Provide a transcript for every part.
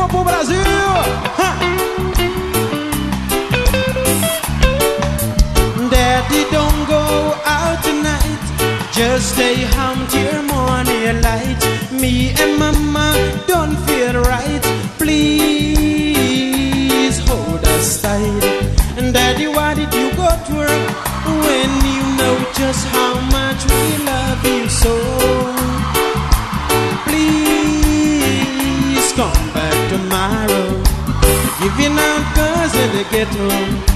Vamos pro Brasil! Daddy, don't go out tonight. Just stay home till morning light. Me and mama don't feel right. Please hold us tight. And Daddy, why did you go to work when you know just how much we love you so? Please come back tomorrow. Giving out girls in the ghetto.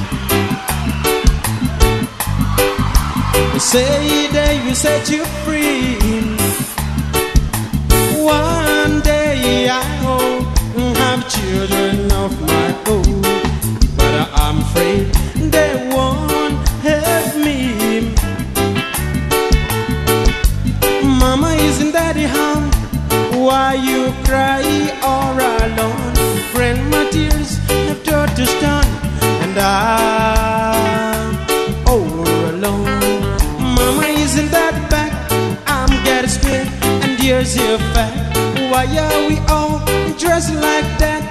You say that you set you free. One day I hope have children of my own, but I'm afraid they won't have me. Mama, isn't Daddy home? Why you cry all alone? Friend, my tears have turned to stone, and I'm all alone. Mama, isn't that back? I'm getting scared, and here's your fact. Why are we all dressed like that?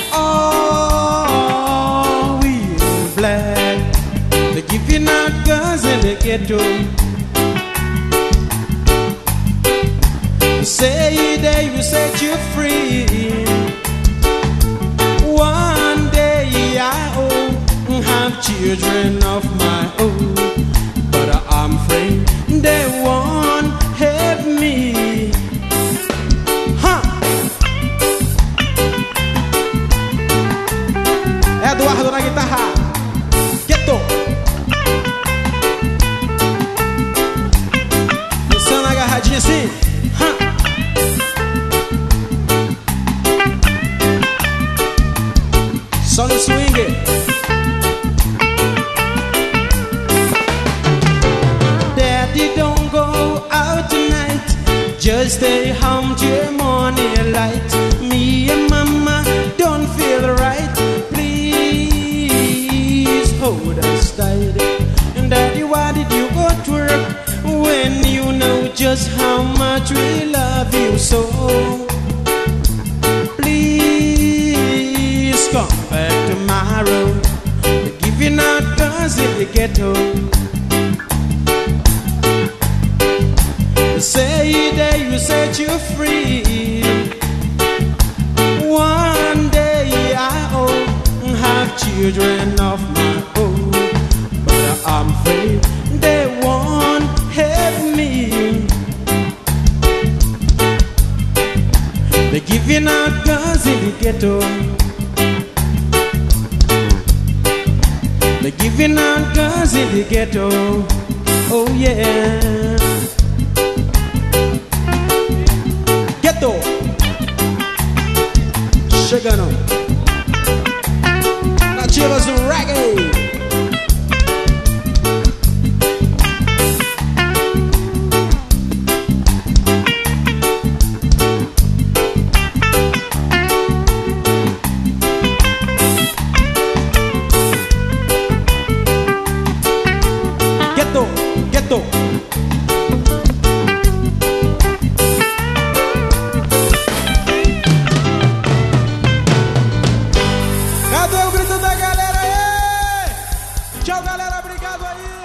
Oh, we in black. They're giving out guns in the ghetto. You say that you set you free. One day I hope have children of my own, but I'm afraid they won't have me. Eduardo na guitarra. Ghetto. Dançando agarradinho assim. Só no swing. Daddy, don't go out tonight. Just stay home till morning light. Me and mama don't feel right. Hold us tight. And Daddy, why did you go to work when you know just how much we love you so? Please come back tomorrow. We're giving out guns in the ghetto. You say that you set you free. One day I hope have children of my own, but I'm afraid they won't have me. They're giving out guns in the ghetto. They're giving out guns in the ghetto. Oh yeah. Ghetto. Chegando. Nativas do reggae. Ghetto, ghetto. Cadê o grito da galera aí? Tchau, galera, obrigado aí.